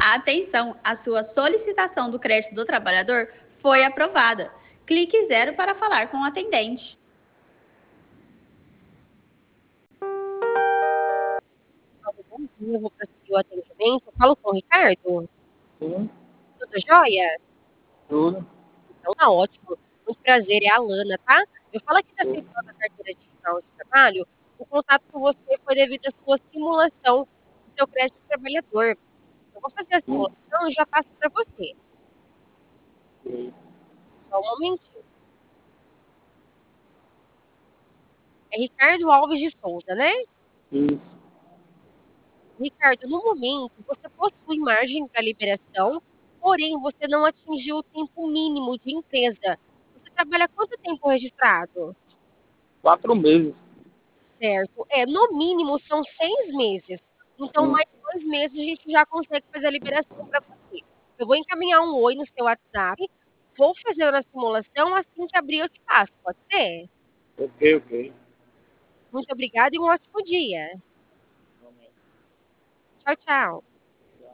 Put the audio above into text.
Atenção, a sua solicitação do crédito do trabalhador foi aprovada. Clique 0 para falar com o atendente. Bom dia, eu vou prosseguir o atendimento. Eu falo com o Ricardo? Sim, Tudo jóia? tudo. Então tá ótimo. Muito prazer, é a Alana, tá? Eu falo aqui da Sim. Central da Carteira Digital de Trabalho. O contato com você foi devido à sua simulação do seu crédito trabalhador. Eu vou fazer a Sim. simulação e já passo para você. Sim. Só um momentinho. É Ricardo Alves de Souza, né? Isso. Ricardo, no momento, você possui margem para liberação, porém você não atingiu o tempo mínimo de empresa. Você trabalha quanto tempo registrado? 4 meses. Certo. No mínimo são 6 meses. Então, Sim. mais 2 meses a gente já consegue fazer a liberação para você. Eu vou encaminhar um oi no seu WhatsApp, vou fazer a simulação assim que abrir eu te passo, pode ser? Ok, ok. Muito obrigada e um ótimo dia. Tchau, tchau.